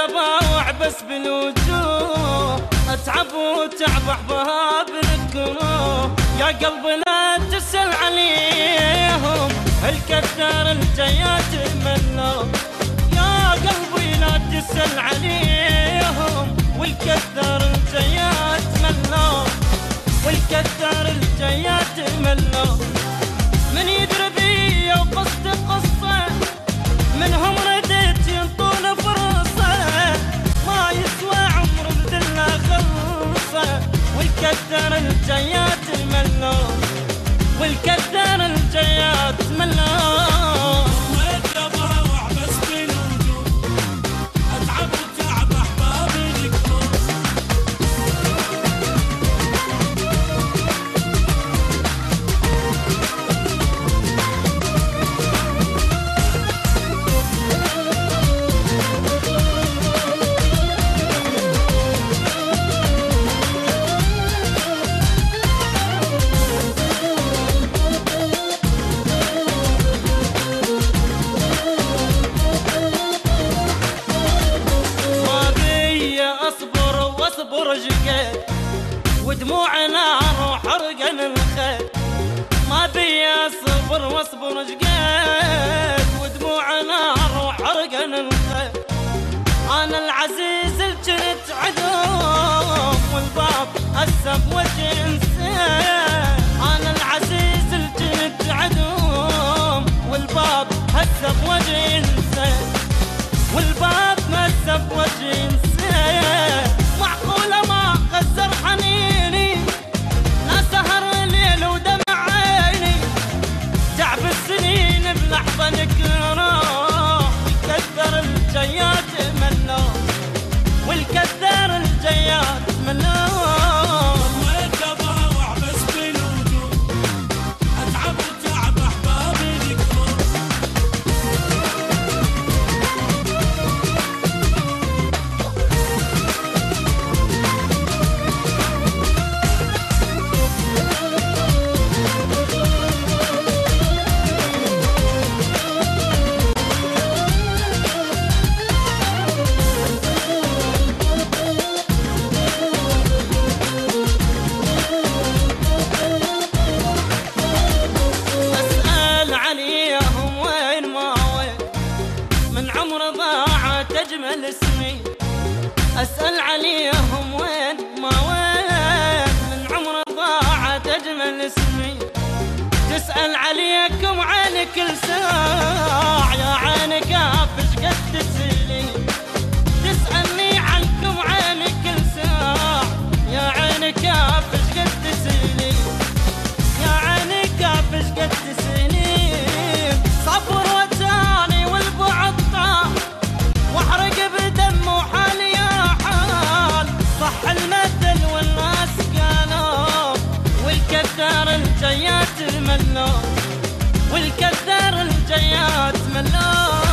والدموع بس بالوجوه، اتعب وتعب احباب الكروه. يا قلبي لا تسأل عليهم، الكثر الجيات ملوا. يا قلبي لا تسأل عليهم، والكثر الجيات ملوا، والكثر الجيات ملوا. من يدري بي وقصد قصة، منهم رديت ينطون فرصة، ما يسوى عمر بذله خلصة. والكثر الجيات ملوا، والكثر الجيات ملوا. اصبر جقيت ودموعنا روح حرقن الخيل، ما بي اصبر واصبر جقيت ودموعنا روح حرقن الخيل. انا العزيز الجنت عدوم والباب هسه بوجه انسان. انا العزيز الجنت عدوم والباب هسه بوجه انسان، والباب هسه بوجه انسان. معقولة ما غزر حنيني، لا سهر ليل ودمع عيني، تعب السنين بلحظة نكره. والكثر الجيات ملوا، والكثر الجيات ملوا. أجمل سنين أسأل عليهم وين ما وين، من عمر ضاعت أجمل سنين. تسأل عليكم عين كل ساعة، يا عيني كافش قد تسلين. تسألني عنكم عين كل ساعة، يا عيني كافش قد تسلين، يا عيني كافش قد تسلين. صبر وتاني والبعد طال، واحرق بدم وحالي يا حال. صح المثل والناس قالوا، والكثر الجيات ملوا، والكثر الجيات ملوا.